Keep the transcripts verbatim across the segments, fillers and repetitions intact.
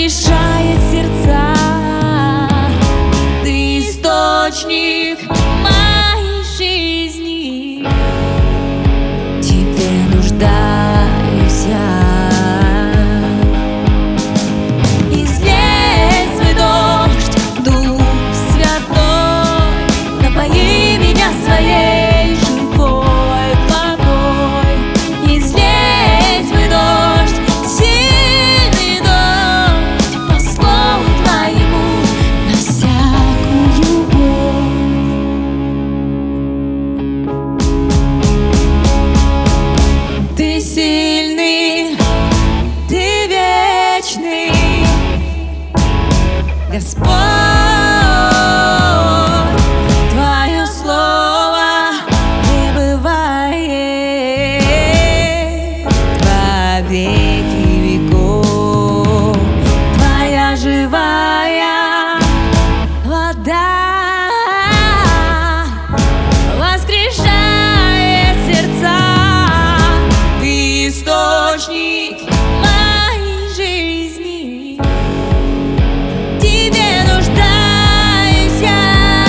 воскрешает сердца. Ты источник моей жизни, в тебе нуждаюсь я. Излей свой дождь, Дух Святой, напои меня своей живой водой. Излей свой дождь, сильный дождь, по слову Твоему на всякую боль. Ты сильный, Ты вечный, Господь. Твое слово не бывает во веки веков. Твоя живая вода воскрешает сердца. Ты источник моей жизни, в тебе нуждаюсь я.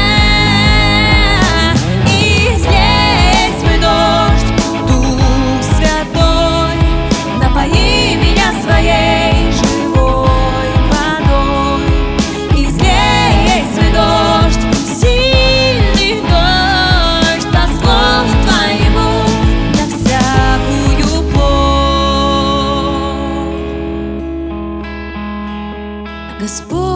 Излей свой дождь, Дух Святой, напои меня своей живой водой. Излей свой дождь, сильный дождь, по слову Твоему на всякую боль. Господь.